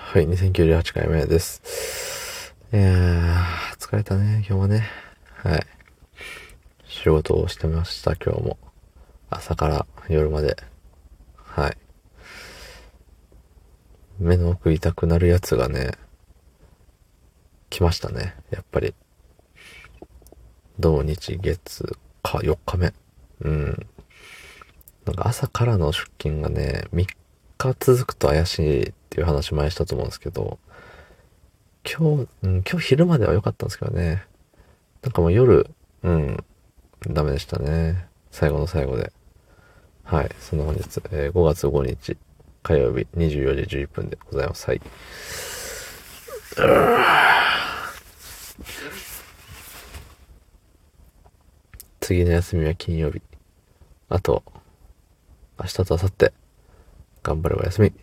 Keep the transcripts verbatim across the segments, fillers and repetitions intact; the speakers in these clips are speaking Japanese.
はい、にせんきゅうじゅうはちかいめです。いやー、疲れたね、今日はね。はい。仕事をしてました、今日も。朝から夜まで。はい。目の奥痛くなるやつがね、来ましたね、やっぱり。土日月か、よっかめ。うん。なんか朝からの出勤がね、みっか続くと怪しいっていう話前したと思うんですけど、今日、うん、今日昼までは良かったんですけどね。なんかもう夜、うん、ダメでしたね。最後の最後で。はい。その本日、えー、ごがつごにち火曜日にじゅうよじじゅういっぷんでございます。はい。次の休みは金曜日。あと、明日と明後日、頑張れば休み。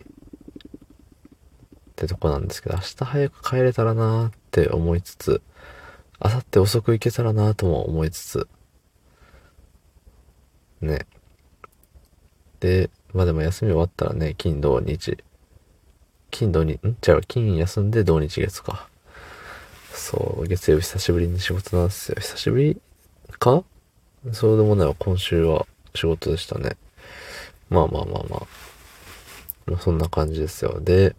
ってとこなんですけど、明日早く帰れたらなーって思いつつ、明後日遅く行けたらなーとも思いつつ、ね。で、まあでも休み終わったらね、金土日。金土日、んじゃあ金休んで土日月か。そう、月曜日久しぶりに仕事なんですよ。久しぶりかそうでもないわ。今週は仕事でしたね。まあまあまあまあ。まあそんな感じですよ。で、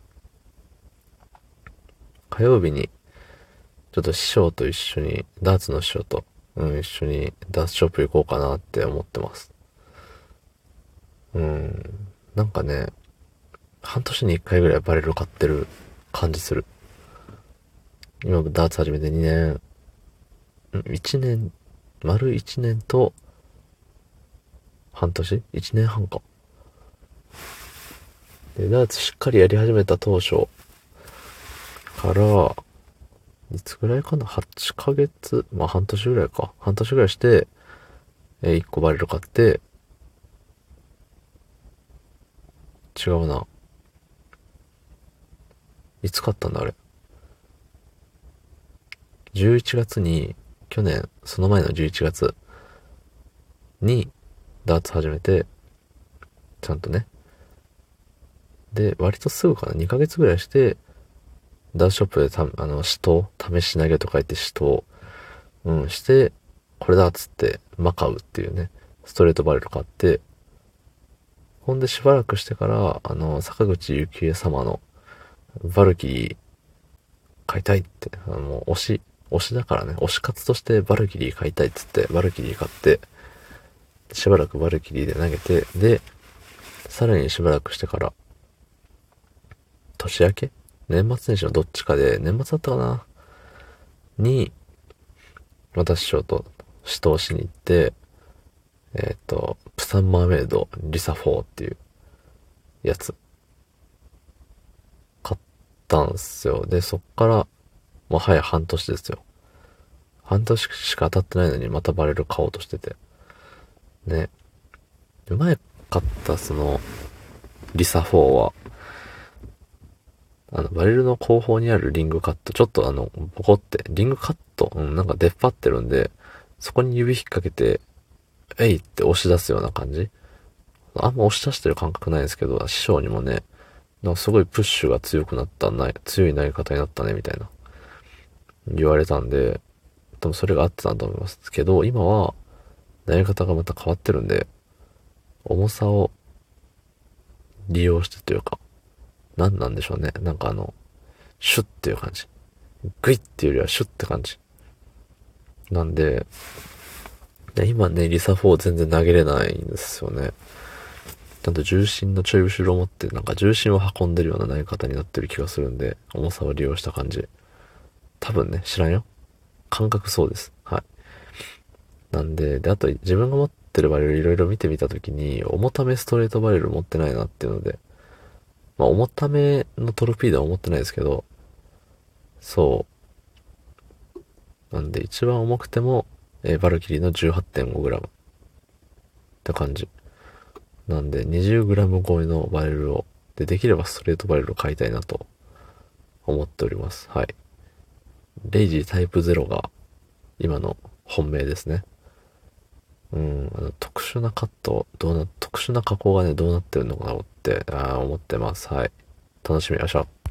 火曜日に、ちょっと師匠と一緒に、ダーツの師匠と、うん、一緒にダーツショップ行こうかなって思ってます。うん。なんかね、半年に一回ぐらいバレル買ってる感じする。今、ダーツ始めてにねん、ん ?いち 年、丸いちねんと、半年 ?いち 年半か。で、ダーツしっかりやり始めた当初から、いつぐらいかな？ はち ヶ月、まあ半年ぐらいか。半年ぐらいして、えー、いっこバレル買って、違うな。いつ買ったんだあれ。じゅういちがつに、去年、その前のじゅういちがつに、ダーツ始めて、ちゃんとね。で、割とすぐかな。にかげつぐらいして、ダーツショップでた、あの、試投、試し投げと書いて試投、うん、して、これだっつって、マカウっていうね、ストレートバレル買って、ほんでしばらくしてから、あの、坂口幸恵様のバルキリー買いたいって、あの、もう推し、推しだからね、推し活としてバルキリー買いたいっつって、バルキリー買って、しばらくバルキリーで投げて、で、さらにしばらくしてから、年明け年末年始のどっちかで、年末だったかなに、私師匠と指導しに行って、えっと、プサンマーメイドリサフォーっていうやつ、買ったんすよ。で、そっから、もう早半年ですよ。半年しか当たってないのにまたバレル買おうとしてて。ね。で前買ったその、リサフォーは、あの、バレルの後方にあるリングカット、ちょっとあの、ボコって、リングカット、うん、なんか出っ張ってるんで、そこに指引っ掛けて、えいって押し出すような感じ。あんま押し出してる感覚ないんですけど、師匠にもね、なんかすごいプッシュが強くなったな、強い投げ方になったね、みたいな、言われたんで、多分それが合ってたんだと思いますけど、今は、投げ方がまた変わってるんで、重さを利用してというか、何なんでしょうね。なんかあの、シュッっていう感じ。グイっていうよりはシュッって感じ。なんで、で今ね、リサフォー全然投げれないんですよね。ちゃんと重心のちょい後ろを持って、なんか重心を運んでるような投げ方になってる気がするんで、重さを利用した感じ。多分ね、知らんよ。感覚そうです。はい。なんで、で、あと自分が持ってるバレルいろいろ見てみたときに、重ためストレートバレル持ってないなっていうので、まあ重ためのトルピードは持ってないですけど、そう。なんで一番重くても、えーバルキリーの じゅうはちてんごグラム って感じ。なんで にじゅうグラム 超えのバレルを、で、できればストレートバレルを買いたいなと思っております。はい。レイジータイプゼロが今の本命ですね。うん、あの特殊なカット、どうな、特殊な加工がね、どうなってるのかなって、あー思ってます。はい。楽しみましょう。